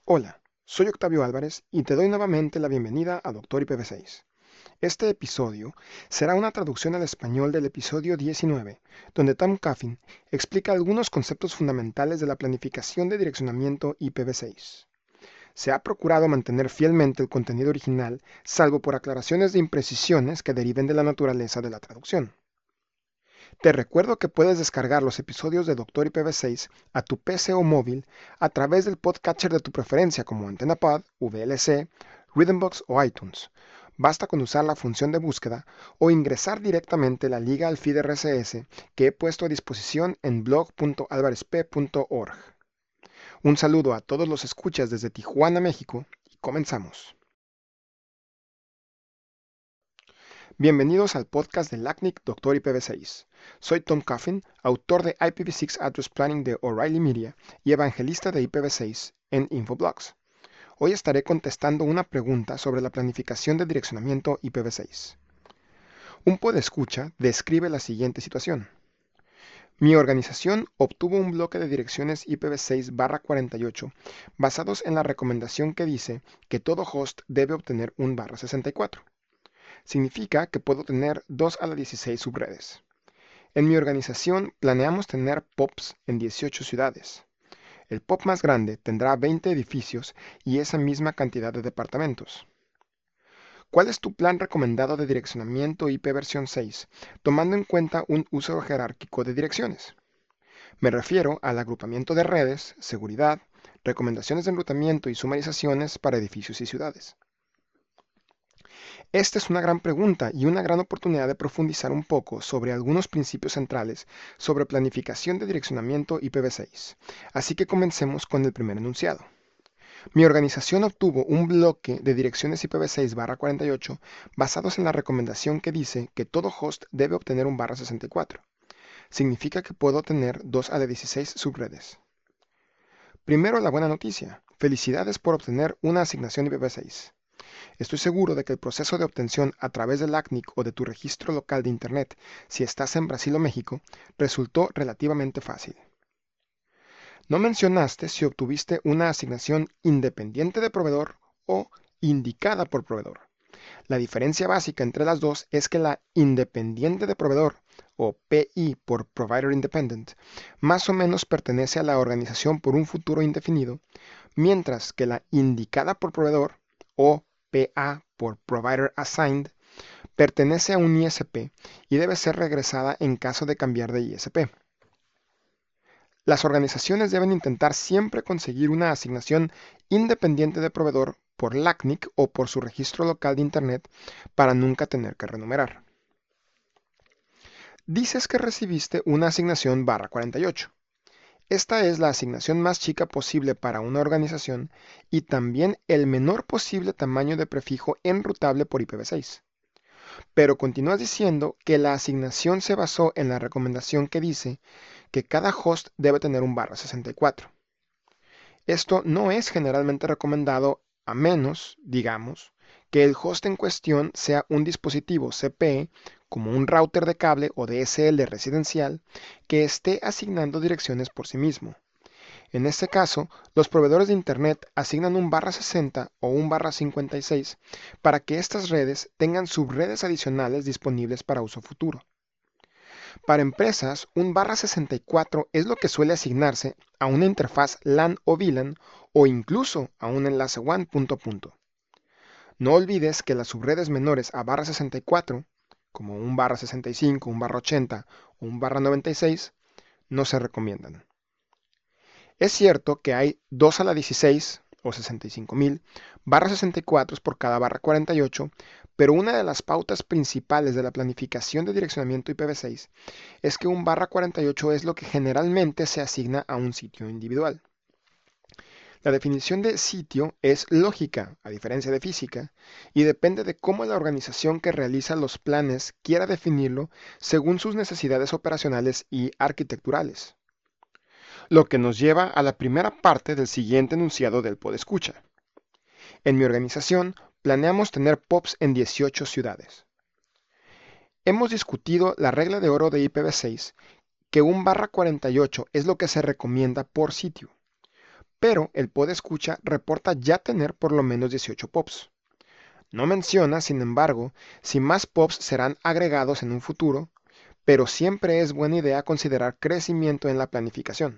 Hola, soy Octavio Álvarez y te doy nuevamente la bienvenida a Doctor IPv6. Este episodio será una traducción al español del episodio 19, donde Tom Coffin explica algunos conceptos fundamentales de la planificación de direccionamiento IPv6. Se ha procurado mantener fielmente el contenido original, salvo por aclaraciones de imprecisiones que deriven de la naturaleza de la traducción. Te recuerdo que puedes descargar los episodios de Doctor IPv6 a tu PC o móvil a través del podcatcher de tu preferencia como AntennaPod, VLC, Rhythmbox o iTunes. Basta con usar la función de búsqueda o ingresar directamente la liga al feed RSS que he puesto a disposición en blog.alvarezp.org. Un saludo a todos los escuchas desde Tijuana, México, y comenzamos. Bienvenidos al podcast de LACNIC Doctor IPv6. Soy Tom Coffin, autor de IPv6 Address Planning de O'Reilly Media y evangelista de IPv6 en Infoblogs. Hoy estaré contestando una pregunta sobre la planificación de direccionamiento IPv6. Un podescucha describe la siguiente situación. Mi organización obtuvo un bloque de direcciones IPv6/48 basados en la recomendación que dice que todo host debe obtener un /64. Significa que puedo tener 2 a la 16 subredes. En mi organización planeamos tener POPs en 18 ciudades. El POP más grande tendrá 20 edificios y esa misma cantidad de departamentos. ¿Cuál es tu plan recomendado de direccionamiento IP versión 6, tomando en cuenta un uso jerárquico de direcciones? Me refiero al agrupamiento de redes, seguridad, recomendaciones de enrutamiento y sumarizaciones para edificios y ciudades. Esta es una gran pregunta y una gran oportunidad de profundizar un poco sobre algunos principios centrales sobre planificación de direccionamiento IPv6. Así que comencemos con el primer enunciado. Mi organización obtuvo un bloque de direcciones IPv6/48 basados en la recomendación que dice que todo host debe obtener un /64. Significa que puedo tener 2 a la 16 subredes. Primero, la buena noticia. Felicidades por obtener una asignación IPv6. Estoy seguro de que el proceso de obtención a través del ACNIC o de tu registro local de Internet, si estás en Brasil o México, resultó relativamente fácil. No mencionaste si obtuviste una asignación independiente de proveedor o indicada por proveedor. La diferencia básica entre las dos es que la independiente de proveedor, o PI por Provider Independent, más o menos pertenece a la organización por un futuro indefinido, mientras que la indicada por proveedor, o PA por Provider Assigned, pertenece a un ISP y debe ser regresada en caso de cambiar de ISP. Las organizaciones deben intentar siempre conseguir una asignación independiente de proveedor por LACNIC o por su registro local de Internet para nunca tener que renumerar. Dices que recibiste una asignación /48. Esta es la asignación más chica posible para una organización y también el menor posible tamaño de prefijo enrutable por IPv6. Pero continúas diciendo que la asignación se basó en la recomendación que dice que cada host debe tener un /64. Esto no es generalmente recomendado a menos, digamos, que el host en cuestión sea un dispositivo CPE como un router de cable o DSL residencial que esté asignando direcciones por sí mismo. En este caso, los proveedores de Internet asignan un /60 o un /56 para que estas redes tengan subredes adicionales disponibles para uso futuro. Para empresas, un /64 es lo que suele asignarse a una interfaz LAN o VLAN o incluso a un enlace WAN punto a punto. No olvides que las subredes menores a /64, como un /65, un /80 o un /96, no se recomiendan. Es cierto que hay 2 a la 16 o 65.000 /64 por cada /48, pero una de las pautas principales de la planificación de direccionamiento IPv6 es que un /48 es lo que generalmente se asigna a un sitio individual. La definición de sitio es lógica, a diferencia de física, y depende de cómo la organización que realiza los planes quiera definirlo según sus necesidades operacionales y arquitecturales. Lo que nos lleva a la primera parte del siguiente enunciado del podescucha. En mi organización planeamos tener POPs en 18 ciudades. Hemos discutido la regla de oro de IPv6, que un /48 es lo que se recomienda por sitio. pero el podescucha reporta ya tener por lo menos 18 POPs. No menciona, sin embargo, si más POPs serán agregados en un futuro, pero siempre es buena idea considerar crecimiento en la planificación.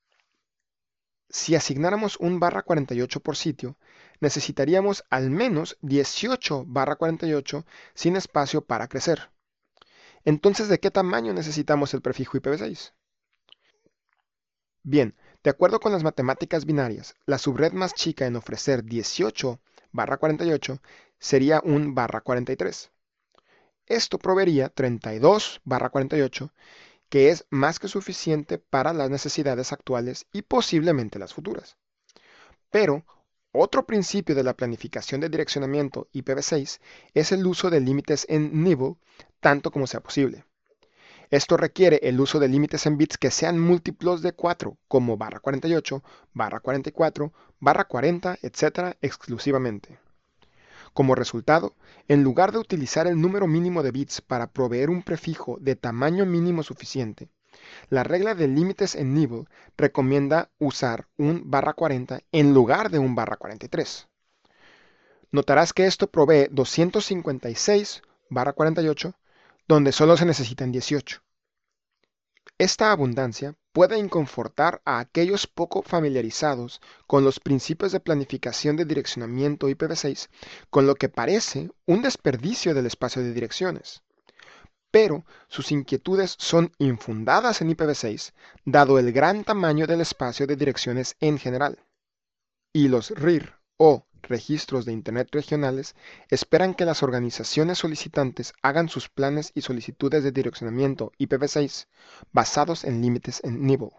Si asignáramos un barra 48 por sitio, necesitaríamos al menos 18 barra 48 sin espacio para crecer. Entonces, ¿de qué tamaño necesitamos el prefijo IPv6? Bien, de acuerdo con las matemáticas binarias, la subred más chica en ofrecer 18 barra 48 sería un barra 43. Esto proveería 32 barra 48, que es más que suficiente para las necesidades actuales y posiblemente las futuras. Pero otro principio de la planificación de direccionamiento IPv6 es el uso de límites en nibble tanto como sea posible. Esto requiere el uso de límites en bits que sean múltiplos de 4, como barra 48, barra 44, barra 40, etc. exclusivamente. Como resultado, en lugar de utilizar el número mínimo de bits para proveer un prefijo de tamaño mínimo suficiente, la regla de límites en nibble recomienda usar un barra 40 en lugar de un barra 43. Notarás que esto provee 256 barra 48, donde solo se necesitan 18. Esta abundancia puede inconfortar a aquellos poco familiarizados con los principios de planificación de direccionamiento IPv6, con lo que parece un desperdicio del espacio de direcciones. Pero sus inquietudes son infundadas en IPv6, dado el gran tamaño del espacio de direcciones en general. Y los RIR o registros de Internet regionales esperan que las organizaciones solicitantes hagan sus planes y solicitudes de direccionamiento IPv6 basados en límites en nibble.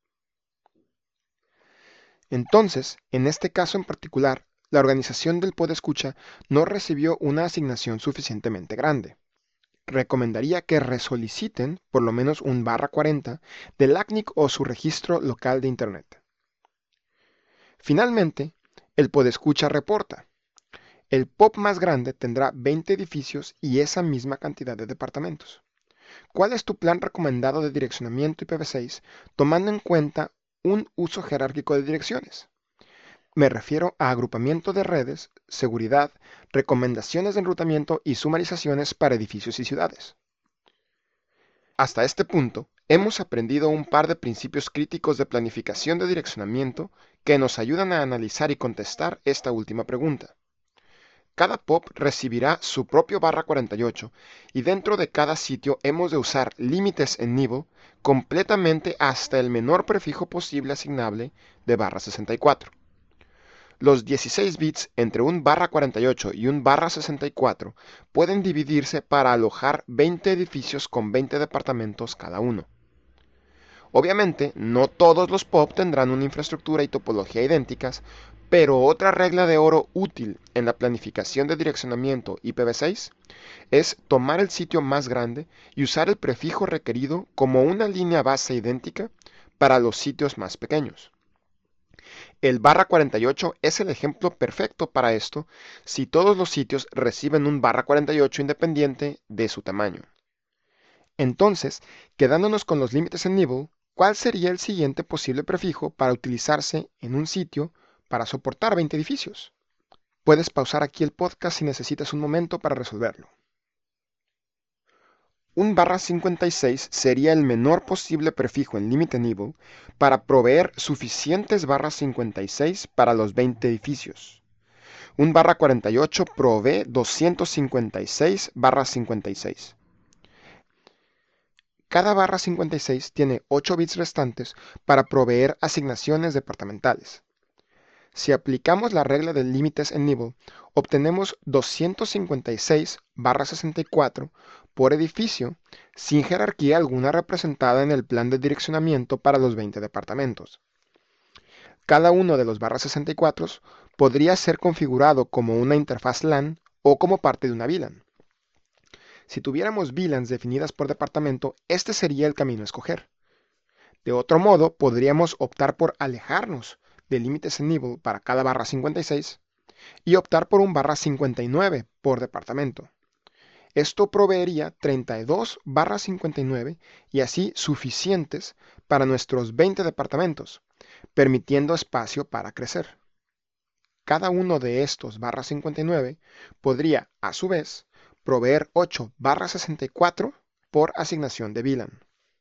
Entonces, en este caso en particular, la organización del podescucha no recibió una asignación suficientemente grande. Recomendaría que resoliciten por lo menos un barra 40 del ACNIC o su registro local de Internet. Finalmente, el podescucha reporta: el POP más grande tendrá 20 edificios y esa misma cantidad de departamentos. ¿Cuál es tu plan recomendado de direccionamiento IPv6 tomando en cuenta un uso jerárquico de direcciones? Me refiero a agrupamiento de redes, seguridad, recomendaciones de enrutamiento y sumarizaciones para edificios y ciudades. Hasta este punto, hemos aprendido un par de principios críticos de planificación de direccionamiento que nos ayudan a analizar y contestar esta última pregunta. Cada POP recibirá su propio barra 48 y dentro de cada sitio hemos de usar límites en nibble completamente hasta el menor prefijo posible asignable de barra 64. Los 16 bits entre un barra 48 y un barra 64 pueden dividirse para alojar 20 edificios con 20 departamentos cada uno. Obviamente, no todos los POP tendrán una infraestructura y topología idénticas, pero otra regla de oro útil en la planificación de direccionamiento IPv6 es tomar el sitio más grande y usar el prefijo requerido como una línea base idéntica para los sitios más pequeños. El barra 48 es el ejemplo perfecto para esto si todos los sitios reciben un barra 48 independiente de su tamaño. Entonces, quedándonos con los límites en nibble, ¿cuál sería el siguiente posible prefijo para utilizarse en un sitio para soportar 20 edificios? Puedes pausar aquí el podcast si necesitas un momento para resolverlo. Un barra 56 sería el menor posible prefijo en límite nibble para proveer suficientes barras 56 para los 20 edificios. Un barra 48 provee 256 barras 56. Cada barra 56 tiene 8 bits restantes para proveer asignaciones departamentales. Si aplicamos la regla de límites en nibble, obtenemos 256 barra 64 por edificio, sin jerarquía alguna representada en el plan de direccionamiento para los 20 departamentos. Cada uno de los barra 64 podría ser configurado como una interfaz LAN o como parte de una VLAN. Si tuviéramos VLANs definidas por departamento, este sería el camino a escoger. De otro modo, podríamos optar por alejarnos de límites en nibble para cada barra 56 y optar por un barra 59 por departamento. Esto proveería 32 barra 59 y así suficientes para nuestros 20 departamentos, permitiendo espacio para crecer. Cada uno de estos /59 podría, a su vez, proveer 8 /64 por asignación de VLAN.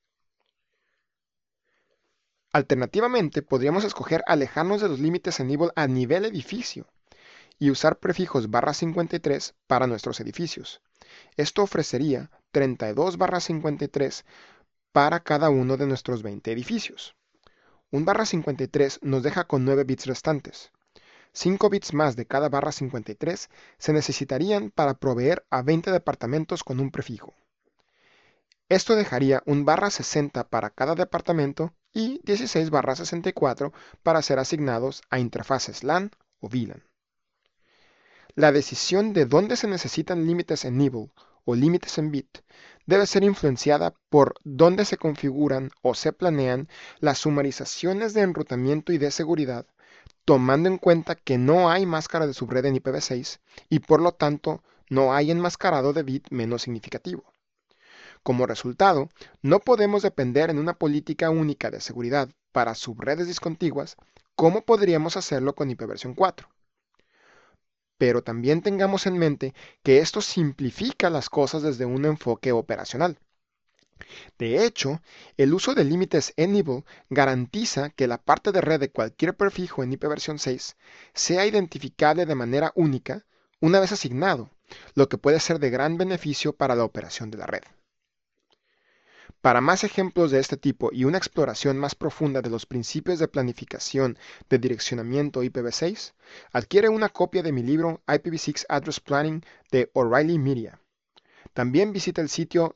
Alternativamente, podríamos escoger alejarnos de los límites en a nivel edificio y usar prefijos /53 para nuestros edificios. Esto ofrecería 32 /53 para cada uno de nuestros 20 edificios. Un /53 nos deja con 9 bits restantes. 5 bits más de cada /53 se necesitarían para proveer a 20 departamentos con un prefijo. Esto dejaría un /60 para cada departamento y 16 /64 para ser asignados a interfaces LAN o VLAN. La decisión de dónde se necesitan límites en nibble o límites en bit debe ser influenciada por dónde se configuran o se planean las sumarizaciones de enrutamiento y de seguridad, tomando en cuenta que no hay máscara de subred en IPv6 y por lo tanto no hay enmascarado de bit menos significativo. Como resultado, no podemos depender en una política única de seguridad para subredes discontiguas como podríamos hacerlo con IPv4. Pero también tengamos en mente que esto simplifica las cosas desde un enfoque operacional. De hecho, el uso de límites enable garantiza que la parte de red de cualquier prefijo en IPv6 sea identificable de manera única una vez asignado, lo que puede ser de gran beneficio para la operación de la red. Para más ejemplos de este tipo y una exploración más profunda de los principios de planificación de direccionamiento IPv6, adquiere una copia de mi libro IPv6 Address Planning de O'Reilly Media. También visita el sitio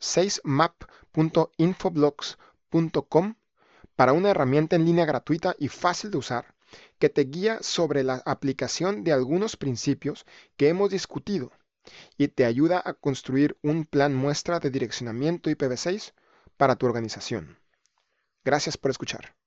6map.infoblogs.com para una herramienta en línea gratuita y fácil de usar que te guía sobre la aplicación de algunos principios que hemos discutido y te ayuda a construir un plan muestra de direccionamiento IPv6 para tu organización. Gracias por escuchar.